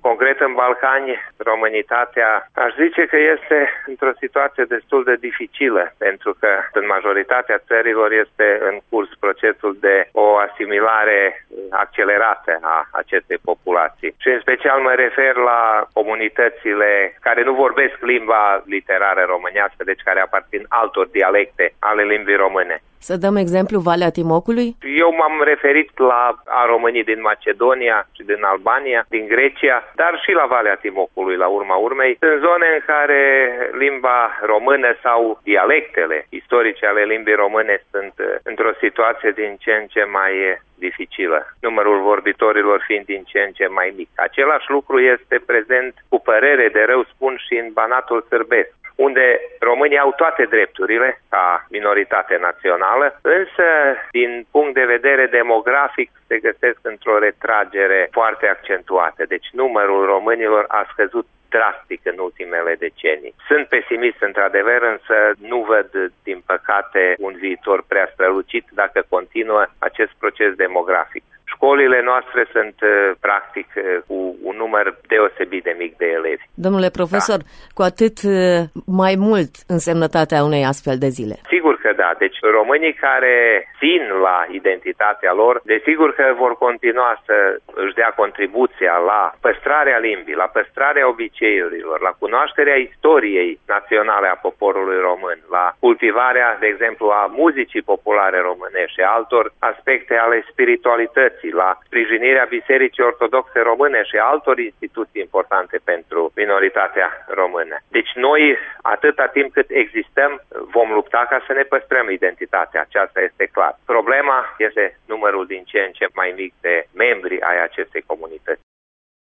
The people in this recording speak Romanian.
Concret, în Balcani, românitatea, aș zice că este într-o situație destul de dificilă, pentru că în majoritatea țărilor este în curs procesul de o asimilare accelerată a acestei populații. Și în special mă refer la comunitățile care nu vorbesc limba literară românească, deci care aparțin altor dialecte ale limbii române. Să dăm exemplu Valea Timocului? Eu m-am referit la românii din Macedonia și din Albania, din Grecia, dar și la Valea Timocului, la urma urmei. Sunt zone în care limba română sau dialectele istorice ale limbii române sunt într-o situație din ce în ce mai dificilă, numărul vorbitorilor fiind din ce în ce mai mic. Același lucru este prezent, cu părere de rău spun, și în Banatul sârbesc, unde românii au toate drepturile ca minoritate națională, însă din punct de vedere demografic se găsesc într-o retragere foarte accentuată. Deci numărul românilor a scăzut drastic în ultimele decenii. Sunt pesimist într-adevăr, însă nu văd, din păcate, un viitor prea strălucit dacă continuă acest proces demografic. Școlile noastre sunt, practic, cu un număr deosebit de mic de elevi. Domnule profesor, da. Cu atât mai mult însemnătatea unei astfel de zile. Sigur că da. Deci românii care țin la identitatea lor, desigur că vor continua să își dea contribuția la păstrarea limbii, la păstrarea obiceiurilor, la cunoașterea istoriei naționale a poporului român, la cultivarea, de exemplu, a muzicii populare românești și altor aspecte ale spiritualității, la sprijinirea Bisericii Ortodoxe Române și altor instituții importante pentru minoritatea română. Deci noi, atâta timp cât existăm, vom lupta ca să ne păstrăm identitatea. Aceasta este clar. Problema este numărul din ce în ce mai mic de membri ai acestei comunități.